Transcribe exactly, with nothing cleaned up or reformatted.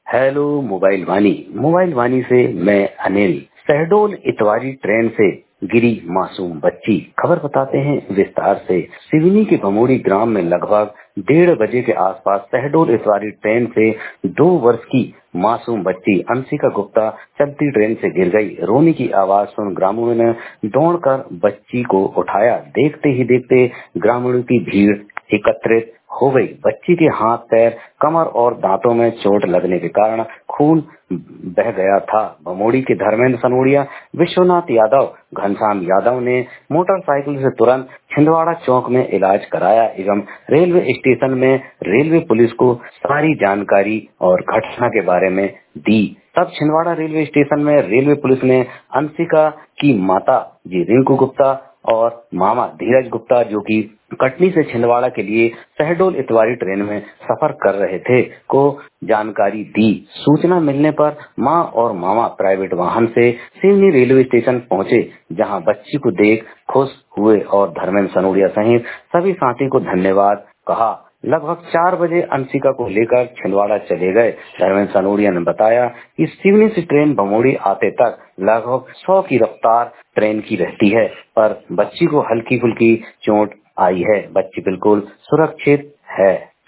Hello mobile Vani. Mobile Vani से मैं Anil. Shahdol Itwari train से गिरी मासूम बच्ची, खबर बताते हैं विस्तार से। सिवनी के भमोड़ी ग्राम में लगभग डेढ़ बजे के आसपास शहडोल इतवारी ट्रेन से दो वर्ष की मासूम बच्ची अंशिका गुप्ता चलती ट्रेन से गिर गई। रोने की आवाज सुन ग्रामीणों ने दौड़कर बच्ची को उठाया। देखते ही देखते ग्रामीणों की भीड़ एकत्रित हो गई। बच्ची के हाथ, पैर, कमर और दांतों में चोट लगने के कारण खून बह गया था। भमोड़ी के धर्मेंद्र सनोडिया, विश्वनाथ यादव, घनश्याम यादव ने मोटरसाइकिल से तुरंत छिंदवाड़ा चौक में इलाज कराया एवं रेलवे स्टेशन में रेलवे पुलिस को सारी जानकारी और घटना के बारे में दी। तब छिंदवाड़ा रेलवे स्टेशन में रेलवे पुलिस ने अंशिका की माता जी रिंकू गुप्ता और मामा धीरज गुप्ता, जो कि कटनी से छिंदवाड़ा के लिए शहडोल इतवारी ट्रेन में सफर कर रहे थे, को जानकारी दी। सूचना मिलने पर मां और मामा प्राइवेट वाहन से सिवनी रेलवे स्टेशन पहुंचे, जहां बच्ची को देख खुश हुए और धर्मेंद्र सनोडिया सहित सभी साथी को धन्यवाद कहा। लगभग चार बजे अंशिका को लेकर छिंदवाड़ा चले गए। धर्मेंद्र सनोडिया ने बताया कि सिवनी से ट्रेन भमोड़ी आते तक लगभग सौ की रफ्तार ट्रेन की रहती है, पर बच्ची को हल्की फुल्की चोट आई है। बच्ची बिल्कुल सुरक्षित है।